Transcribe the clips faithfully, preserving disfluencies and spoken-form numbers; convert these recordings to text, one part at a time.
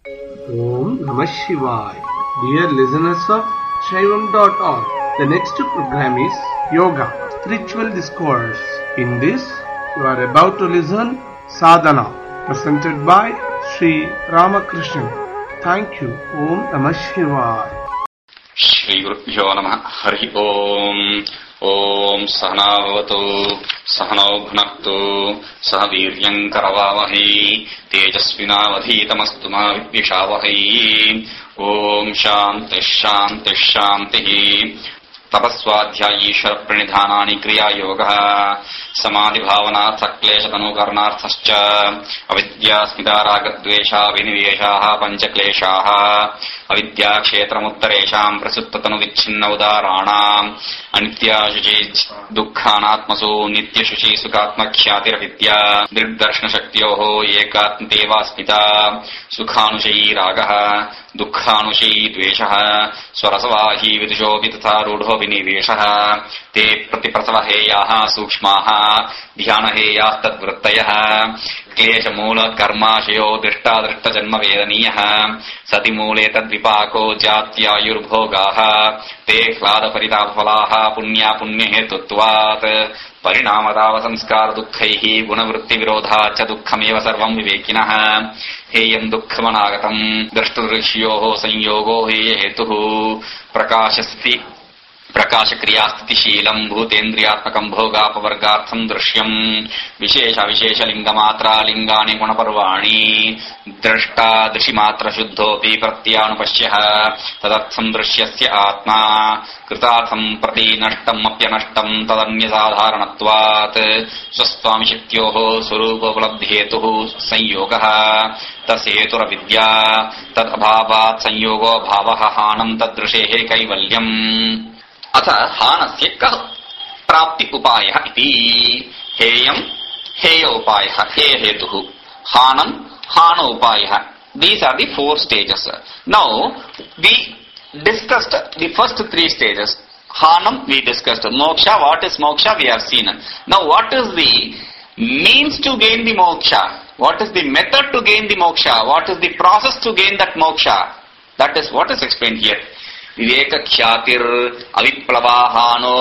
Om Namah Shivaya. Dear listeners of Shaivam dot org, the next program is Yoga, Spiritual Discourse. In this, you are about to listen Sadhana, presented by Sri Ramakrishnan. Thank you. Om Namah Shivaya. Shri Gurubhyo Namah. Hari Om. Om Sahana Bhavatu Sahana Bhunaktu Sah Viryam Karavavahi Tejasvinavadhitamastu ma Vidvishavahi. Om Shanti Shanti Shanti. Tapaswadhyayi Ishvara Pranidhanani Kriya Yoga Samadhi Bhavanartha Klesha Tanukarnarthascha Avidya Smita Ragadvesha Viniveshaha Pancha Kleshaha Avidya Kshetram Uttaresham Prasutta Tanu Vichchinna Udaranam Anitya Shuchi Dukkhanatmasu Nitya Shuchi Sukhatma Khyatira Vidya Dirdarshana Shaktyoho Ekatmteva Smita Sukhanushayi Ragaha Dukkhanushayi Dveshaha Swarasavahi Vidushopi Tatha Rudho Viniveshaha Te Pratiprasavaheyaha Sukshmaha Dhyanaheyah Tadvrittayaha Klesha Mula Karmashayo Drishta Drishta Janma Vedaniyaha Sati Mule Tadvipako Jatya Yurbhogaha Te Hlada Paritapalaha Punya Punya Hetutvat Parinamadava Samskara Dukkaihi Gunavritti Virodha Cha Dukhameva Sarvam Vivekinaha Heyam Dukkhamanagatam Drashtadrishyoho Sanyogo Heye Hetuhu Prakashasti Prakasha Kriyastiti Sheelam Bhutendriyatmakam Bhogapavargartham Drishyam Vishesha Vishesha Lingamatra Lingani Gunaparvani Drashta Drishimatra Shuddhopi Pratyanupashyaha Tadartham Drishyasya Atma Kritatham Prati Nashtam Apyanashtam Tadanyasadharanatvat Swaswami Shaktyoho Surupopalabdhetuhu Sanyogaha Tashetura Vidya Tad Abhavat Sanyogo Bhavaha Hanam Tadrishehe Kaivalyam अथ हानस्य कः प्राप्ति उपायः इति हेयं हेय उपायः हे हेतुः हानं हान उपायः. These are the four stages. Now we discussed the first three stages. Hanam we discussed. Moksha, what is moksha we have seen. Now what is the means to gain the moksha? What is the method to gain the moksha? What is the process to gain that moksha? That is what is explained here. Viveka Kshyatir Aviplavahanopayah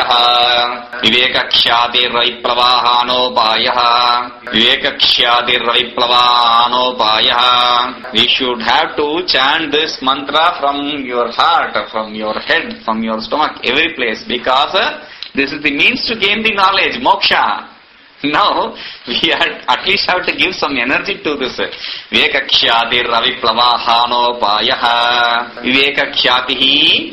Viveka Kshyatir Aviplavahanopayah Viveka Kshyatir Aviplavahanopayah. We should have to chant this mantra from your heart, from your head, from your stomach, every place, because uh, this is the means to gain the knowledge, moksha. Now, we at least have to give some energy to this. Viveka Kshyatir Aviplavahanopayah Viveka Kshatihi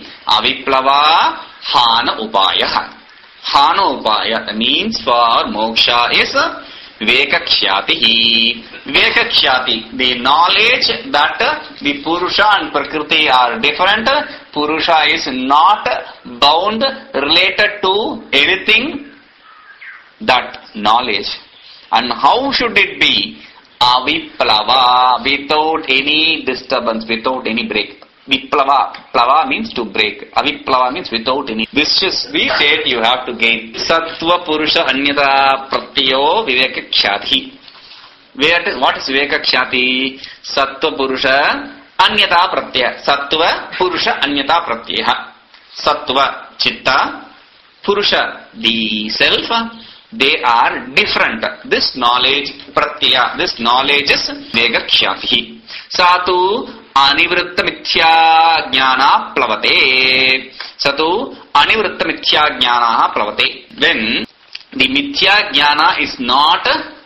Aviplavahan Upayah. Hana Upaya means for moksha is Viveka Kshatihi. Viveka Kshati, the knowledge that the Purusha and Prakriti are different. Purusha is not bound, related to anything. That knowledge. And how should it be? Aviplava, without any disturbance, without any break. Viplava, plava means to break. Aviplava means without any. This is the state you have to gain. Sattva Purusha Anyata Pratyo Viveka Kshati. What is Viveka Kshati? Sattva Purusha Anyata Pratyaya. Sattva Purusha Anyata Pratyaya. Sattva Chitta, Purusha the self. They are different. This knowledge, pratyaya, this knowledge is Viveka Kshati. Satu Anivritta Mithya Jnana Plavate. Satu Anivritta Mithya Jnana Plavate. When the Mithya Jnana is not,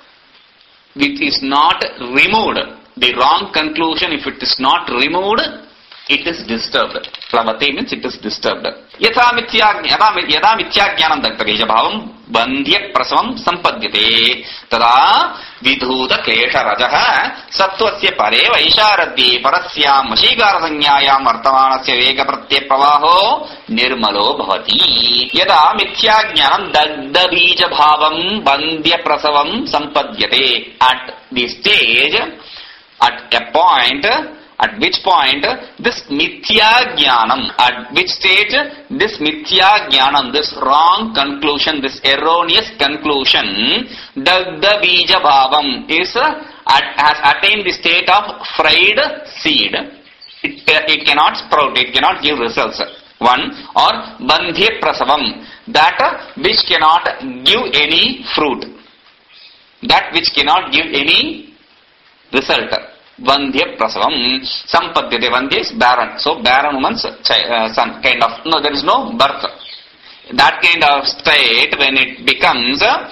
it is not removed, the wrong conclusion, if it is not removed, it is disturbed. Plavate means it is disturbed. Yatha mithya yada mithya jnanam daktageja bhavam bandhya prasavam sampadhyate tada vidhuta klesha rajaha sattvasya pare vaisharadye parasya mashigara sanyayam vartamanasya vega pratya pravaho nirmalo bhavati. Yada mithya jnanam dagda bija bhavam bandhya prasavam sampadhyate. At the stage, at a point, at which point this mithya jnanam, at which stage this mithya jnanam, this wrong conclusion, this erroneous conclusion, dagda bija bhavam is at, has attained the state of fried seed, it, it cannot sprout, it cannot give results. One, or bandhya prasavam, that which cannot give any fruit, that which cannot give any result. Bandhya prasavam, sampadyate, bandhya is barren, so barren woman's uh, son, kind of, no, there is no birth. That kind of state, when it becomes uh,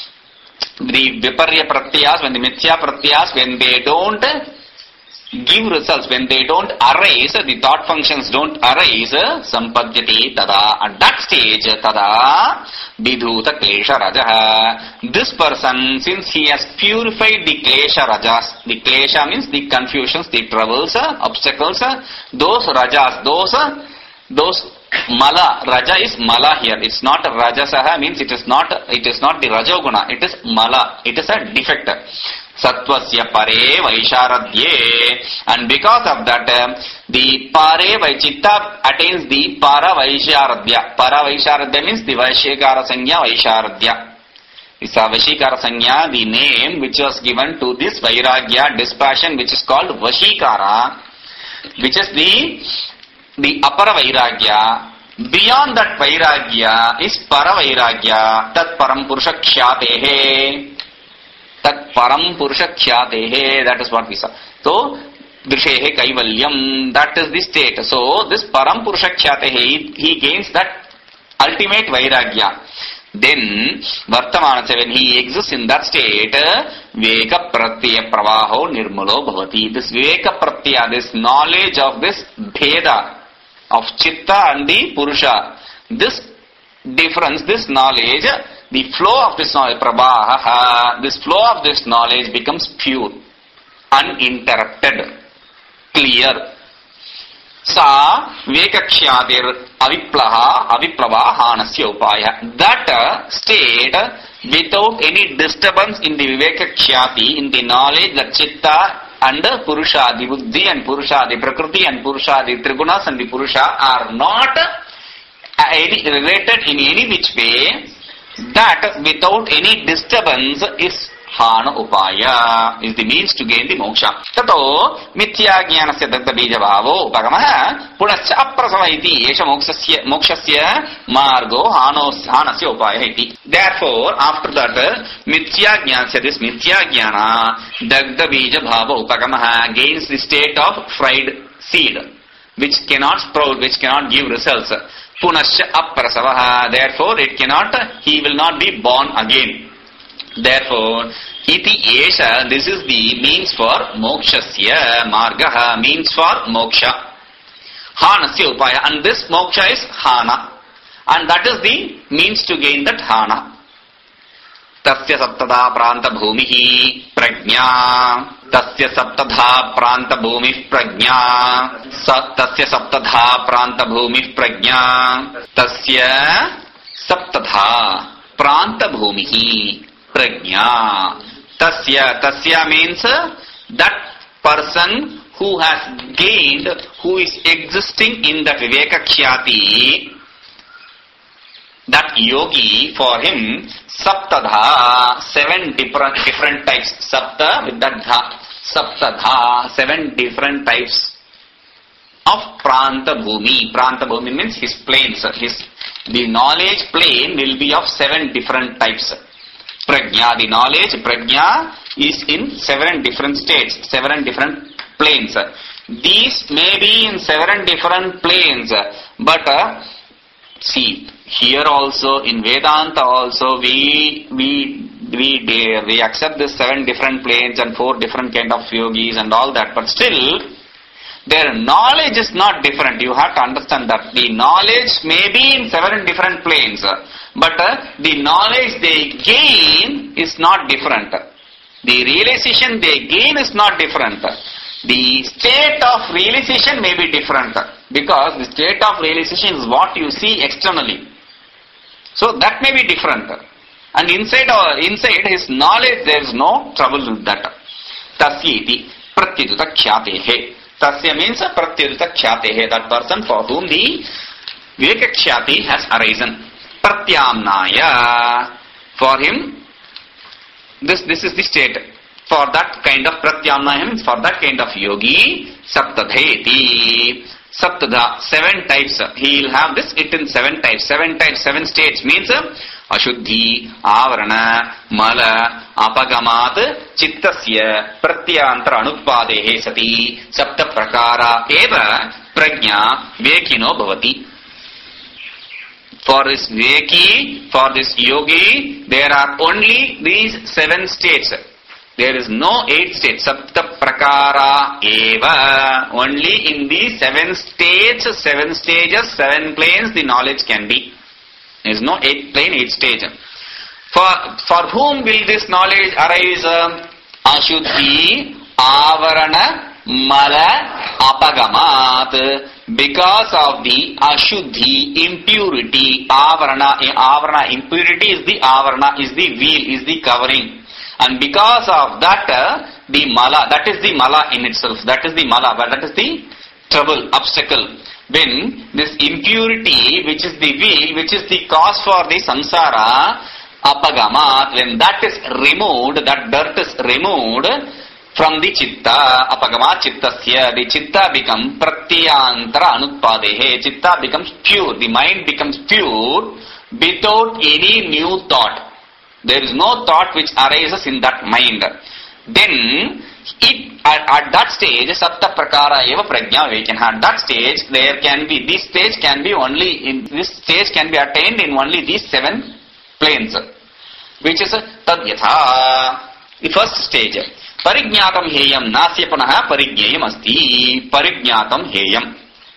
the viparya pratyas, when the mithya pratyas, when they don't give results, when they don't arise, the thought functions don't arise, sampadyati tada, at that stage, tada vidhuta klesha rajaha. This person, since he has purified the klesha rajas, the klesha means the confusions, the troubles, obstacles, those rajas, those, those mala, raja is mala here, it's not rajasaha, means it is not, it is not the rajoguna, it is mala, it is a defect. Sattvasya pare vaisharadye, and because of that uh, the pare vaichitta attains the para vaisharadya. Para vaisharadya means the vaishikara sanya vaisharadya. It's a vashikara sanya, the name which was given to this vairagya, dispassion, which is called vashikara, which is the the apara vairagya. Beyond that vairagya is para vairagya, tat param purusha kshyatehe. Tat param purusha kshyatehe, that is what we saw. So, drishehe kaivalyam, that is the state. So, this param purusha kshyatehe, he gains that ultimate vairagya. Then, vartamanasya, when he exists in that state, viveka pratyaya pravaho nirmalo bhavati. This viveka pratyaya, this knowledge of this bheda of chitta and the purusha, this difference, this knowledge, the flow of this knowledge, prabhaha, this flow of this knowledge becomes pure, uninterrupted, clear. Sa vekakshadir aviplaha aviplava hanasya upaya. That state, without any disturbance in the vivekakshati, in the knowledge that chitta and purusha, the buddhi and purusha, the prakriti and purusha, the trigunas and the purusha are not related in any which way, that without any disturbance is hana upaya, is the means to gain the moksha. Tato mithya jnanasya dagda bija bhavo upagamaha punascha aprasava iti esha mokshasya mokshasya margo hanasya upaya iti. Therefore, after that, mithya jnanasya, this mithya jnana dagda bija bhavo upagamaha, gains the state of fried seed, which cannot sprout, which cannot give results. Punascha aprasavaha, therefore it cannot, he will not be born again. Therefore, iti esha, this is the means for mokshasya, margaha, means for moksha. Hanasya upaya, and this moksha is hana, and that is the means to gain that hana. Tasya saptada pranta bhumihi prajna. Tasya saptadha pranta bhumi prajna. Tasya saptadha pranta bhumi prajna. Tasya saptadha pranta bhumihi prajna. Tasya, tasya means that person who has gained, who is existing in that vivekakshati, that yogi, for him, saptadha, seven different different types. Sapta with that dha. Saptadha, seven different types of pranta bhumi. Pranta bhumi means his planes. His the knowledge plane will be of seven different types. Prajna, the knowledge prajna is in seven different states, seven different planes. These may be in seven different planes, but uh, see, here also in Vedanta also we we we we accept this seven different planes and four different kind of yogis and all that, but still their knowledge is not different. You have to understand that the knowledge may be in seven different planes, but uh, the knowledge they gain is not different. The realization they gain is not different. The state of realization may be different, because the state of realization is what you see externally. So that may be different. And inside or inside his knowledge there is no trouble with that. Tasya iti pratyaduta kshyatehe. Tasya means pratyaduta kshyatehe, that person for whom the vivekakshati has arisen. Pratyamnaya, for him this this is the state. For that kind of pratyamnaya means for that kind of yogi, saptadheti. Saptada, seven types. He will have this it in seven types. Seven types, seven states means ashuddhi, avarana, mala, apagamat, chittasya, pratyantara anutpadehe sati, sapta prakara eva prajna vekino bhavati. For this veki, for this yogi, there are only these seven states. There is no eight states. Sapta prakara eva. Only in these seven states, seven stages, seven planes, the knowledge can be. There is no eight plane, eight stage. For for whom will this knowledge arise? Ashuddhi, avarana, mala, apagamat. Because of the ashuddhi, impurity, avarana, avarana, impurity is the avarana, is the veil, is the covering. And because of that, uh, the mala, that is the mala in itself, that is the mala, but that is the trouble, obstacle. When this impurity, which is the veil, which is the cause for the samsara, apagamat, when that is removed, that dirt is removed from the chitta, apagamat chittasya, the chitta becomes pratyantara anutpadehe, chitta becomes pure, the mind becomes pure without any new thought. There is no thought which arises in that mind. Then, it, at, at that stage, sapta prakara eva prajna vekana. At that stage, there can be, this stage can be only, in this stage can be attained in only these seven planes. Which is tadyatha. The first stage. Parignatam heyam nasya punaha parignyayam asti. Parignatam heyam.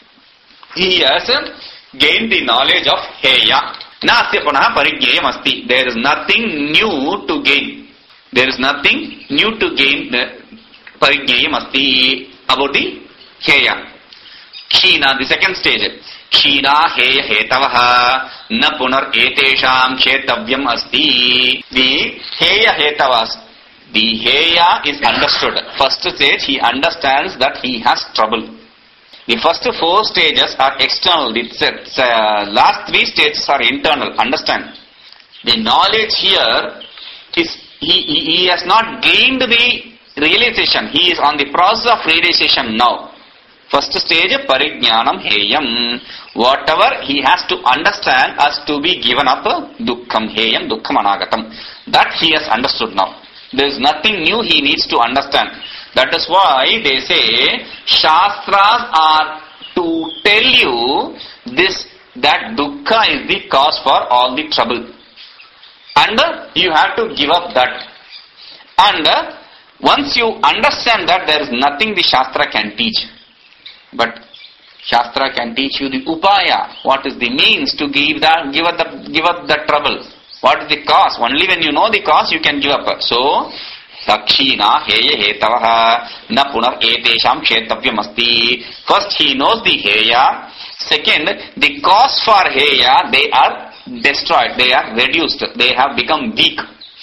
He has gained the knowledge of heya. Nasya punaha parignyayam asti. There is nothing new to gain. There is nothing new to gain. Parignyayam asti about the heya. Khina, the second stage. Khina heya hetavaha na punar etesham chetavayam asti. The heya hetavas. The heya is understood. First stage, he understands that he has trouble. The first four stages are external. The uh, last three stages are internal. Understand? The knowledge here is, he, he, he has not gained the realization. He is on the process of realization now. First stage, parigyanam heyam. Whatever he has to understand has to be given up, dukkham heyam, dukkham anagatam. That he has understood now. There is nothing new he needs to understand. That is why they say, Shastras are to tell you this, that dukkha is the cause for all the trouble. And uh, you have to give up that. And uh, once you understand that, there is nothing the Shastra can teach. But Shastra can teach you the upaya. What is the means to give that, give up the, give up the trouble? What is the cause? Only when you know the cause, you can give up. So, Dakshina heya hetavaha na punar etesham chetavayam asti. First, he knows the heya. Second, the cause for heya, they are destroyed. They are reduced. They have become weak.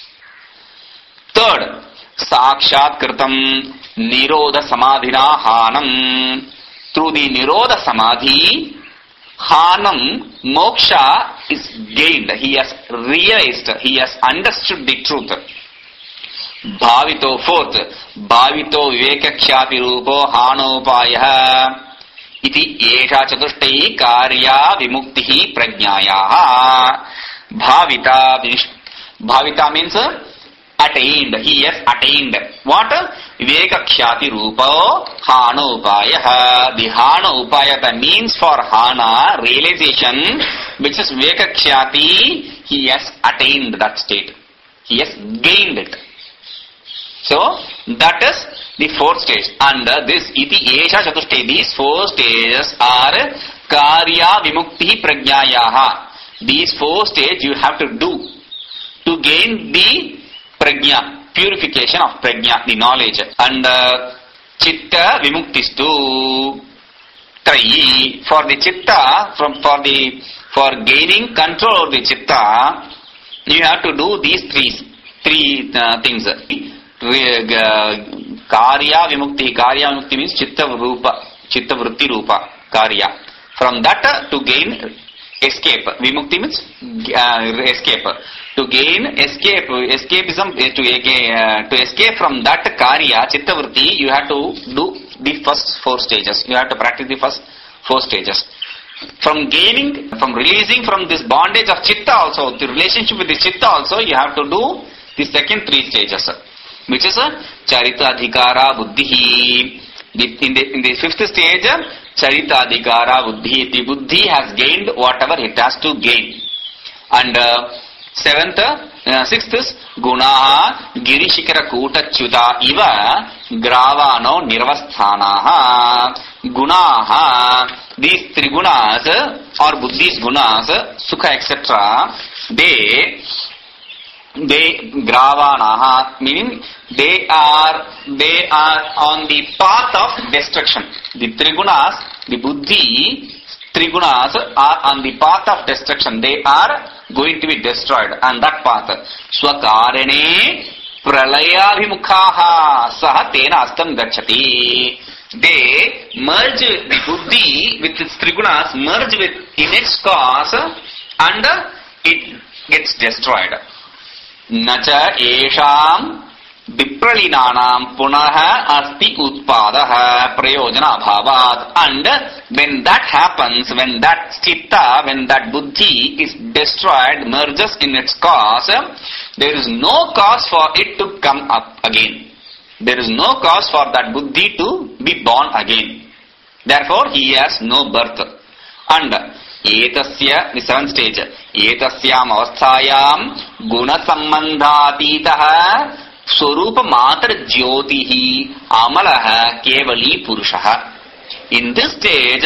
Third, sakshat kritam nirodha samadhina hanam. Through the nirodha samadhi, hanam, moksha is gained. He has realized, he has understood the truth. Bhavito, fourth, bhavito vivekakshapi rupo hanopayah iti esha chatushtaihi karya vimuktihi prajnayaha. Bhavita, bhavita means attained. He has attained. What? Vivekakshati rupa hana upaya. The hana upaya, the means for hana, realization, which is vivekakshati, he has attained that state. He has gained it. So, that is the fourth stage. And this iti esha chatushthe, these four stages are karya vimukti prajnayaha. These four stages you have to do to gain the prajna, purification of prajna, the knowledge. And uh, chitta vimuktistu trayi. For the chitta, from for the for gaining control of the chitta, you have to do these three three uh, things. Karya vimukti. Karya vimukti means chitta rupa, chitta vritti rupa, karya. From that uh, to gain escape. Vimukti means uh, escape. To gain escape, escapism, to, uh, to escape from that karya, chitta vritti, you have to do the first four stages. You have to practice the first four stages. From gaining, from releasing from this bondage of chitta also, the relationship with the chitta also, you have to do the second three stages, which is charita adhikara buddhi. In the, in the fifth stage, charita adhikara buddhi. The buddhi has gained whatever it has to gain. And uh, seventh, uh, sixth is gunaha girishikara kutachyuta iva gravano nirvasthanaha. Gunaha, these three gunas or buddhis gunas, sukha et cetera, they they gravanaha, meaning they are they are on the path of destruction. The three gunas, the buddhi, three gunas are on the path of destruction. They are going to be destroyed on that path. Swakarene pralayabhimukhaha saha tena astam gacchati. They merge the buddhi with its three gunas, merge with in its cause, and it gets destroyed. Nacha esham vipralinanam punaha asti utpadaha prayojana bhavat. And when that happens, when that chitta, when that buddhi is destroyed, merges in its cause, there is no cause for it to come up again. There is no cause for that buddhi to be born again. Therefore, he has no birth. And etasya, the seventh stage, etasyam avasthayam guna sambandhatitaha swarupa matra jyotihi amalaha kevali purushaha. In this stage,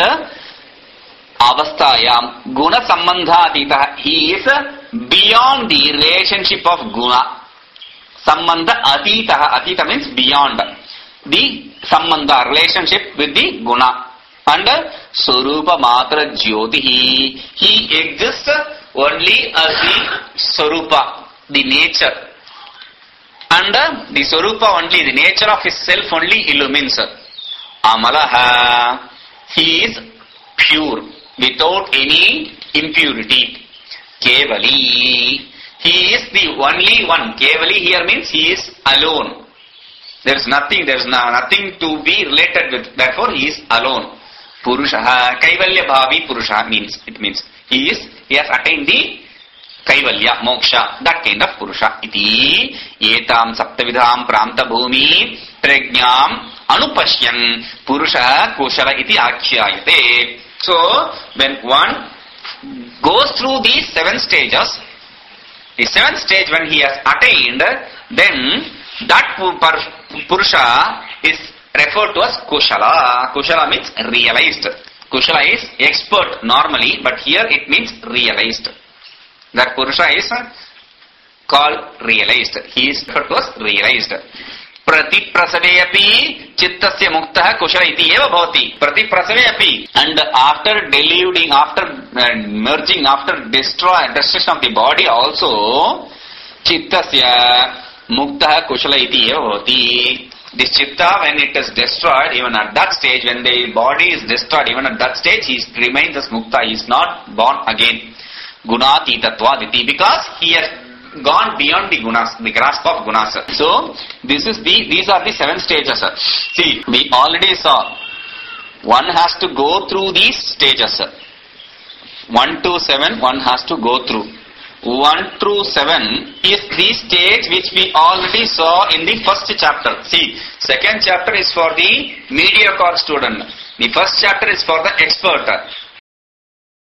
avasthayam guna sambandhatitaha, he is beyond the relationship of guna. Sambandha atitaha, atita means beyond the sambandha, relationship with the guna. And swarupa matra jyotihi, he exists only as the swarupa, the nature. And the swarupa only, the nature of his self only illumines. Amalaha, he is pure, without any impurity. Kevali, he is the only one. Kevali here means he is alone. There is nothing, there is no, nothing to be related with. Therefore, he is alone. Purushaha, Kaivalya Bhavi Purusha means, it means he is, he has attained the Kaivalya, Moksha, that kind of Purusha. Iti, Etam Saptavidham Pranta Bhumi, Prajnam, Anupashyan, Purusha, Kushala iti Akhyayate. So, when one goes through these seven stages, the seventh stage when he has attained, then that Purusha is referred to as Kushala. Kushala means realized. Kushala is expert normally, but here it means realized. That Purusha is called realized. He is referred to as realized. Prati prasave api chittasya muktaha kushala iti eva bhavati. Prati prasave api. And after deluding, after uh, merging, after destroy, destruction of the body also, chittasya muktaha kushala iti eva bhavati. This chitta, when it is destroyed, even at that stage, when the body is destroyed, even at that stage, he remains as mukta. He is not born again. Gunati tattvaditi, because he has gone beyond the gunas, the grasp of gunas. So, this is the, these are the seven stages. See, we already saw, one has to go through these stages. One to seven, one has to go through. One through seven is the stage which we already saw in the first chapter. See, second chapter is for the mediocre student. The first chapter is for the expert.